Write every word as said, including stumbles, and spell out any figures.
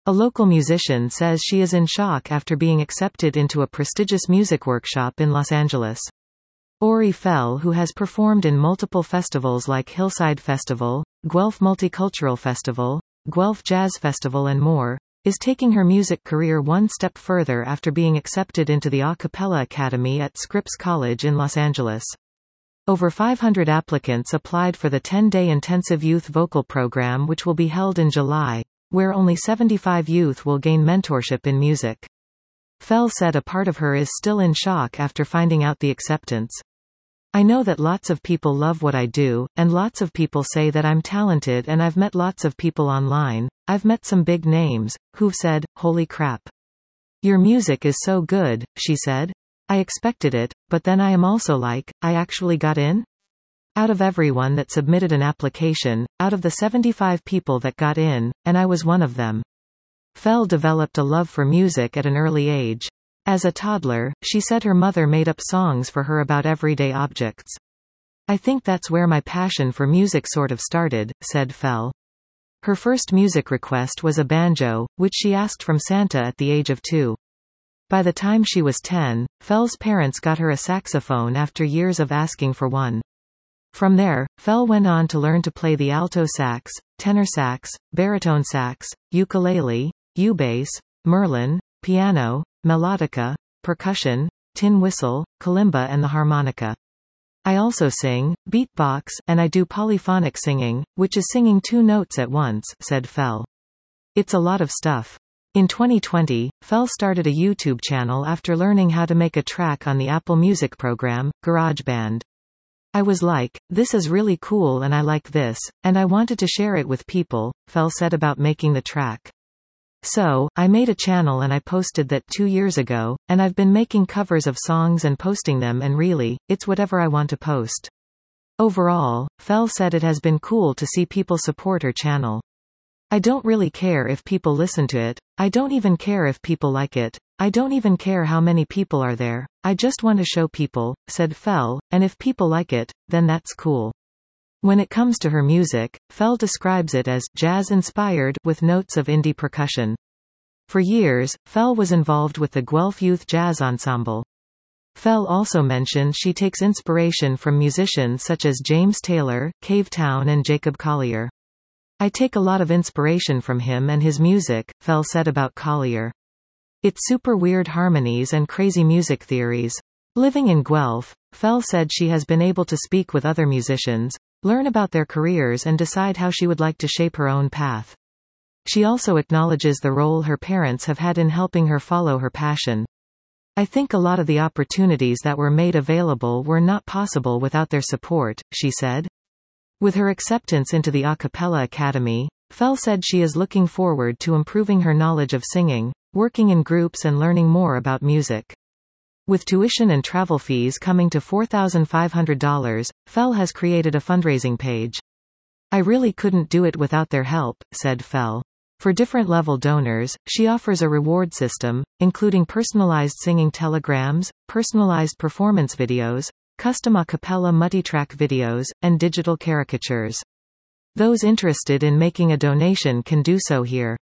A local musician says she is in shock after being accepted into a prestigious music workshop in Los Angeles. Ori Fell, who has performed in multiple festivals like Hillside Festival, Guelph Multicultural Festival, Guelph Jazz Festival and more, is taking her music career one step further after being accepted into the A Cappella Academy at Scripps College in Los Angeles. Over five hundred applicants applied for the ten-day intensive youth vocal program, which will be held in July, where only seventy-five youth will gain mentorship in music. Fell said a part of her is still in shock after finding out the acceptance. I know that lots of people love what I do, and lots of people say that I'm talented, and I've met lots of people online, I've met some big names, who've said, "Holy crap. Your music is so good," she said. I expected it, but then I am also like, I actually got in? Out of everyone that submitted an application, out of the seventy-five people that got in, and I was one of them. Fell developed a love for music at an early age. As a toddler, she said her mother made up songs for her about everyday objects. I think that's where my passion for music sort of started, said Fell. Her first music request was a banjo, which she asked from Santa at the age of two. By the time she was ten, Fell's parents got her a saxophone after years of asking for one. From there, Fell went on to learn to play the alto sax, tenor sax, baritone sax, ukulele, U-bass, merlin, piano, melodica, percussion, tin whistle, kalimba and the harmonica. I also sing, beatbox, and I do polyphonic singing, which is singing two notes at once, said Fell. It's a lot of stuff. In twenty twenty, Fell started a YouTube channel after learning how to make a track on the Apple Music program, GarageBand. I was like, this is really cool and I like this, and I wanted to share it with people, Fell said about making the track. So, I made a channel and I posted that two years ago, and I've been making covers of songs and posting them, and really, it's whatever I want to post. Overall, Fell said it has been cool to see people support her channel. I don't really care if people listen to it, I don't even care if people like it, I don't even care how many people are there, I just want to show people, said Fell, and if people like it, then that's cool. When it comes to her music, Fell describes it as jazz-inspired with notes of indie percussion. For years, Fell was involved with the Guelph Youth Jazz Ensemble. Fell also mentions she takes inspiration from musicians such as James Taylor, Cavetown and Jacob Collier. I take a lot of inspiration from him and his music, Fell said about Collier. It's super weird harmonies and crazy music theories. Living in Guelph, Fell said she has been able to speak with other musicians, learn about their careers and decide how she would like to shape her own path. She also acknowledges the role her parents have had in helping her follow her passion. I think a lot of the opportunities that were made available were not possible without their support, she said. With her acceptance into the A Cappella Academy, Fell said she is looking forward to improving her knowledge of singing, working in groups and learning more about music. With tuition and travel fees coming to four thousand five hundred dollars, Fell has created a fundraising page. I really couldn't do it without their help, said Fell. For different level donors, she offers a reward system, including personalized singing telegrams, personalized performance videos, custom a cappella multitrack videos, and digital caricatures. Those interested in making a donation can do so here.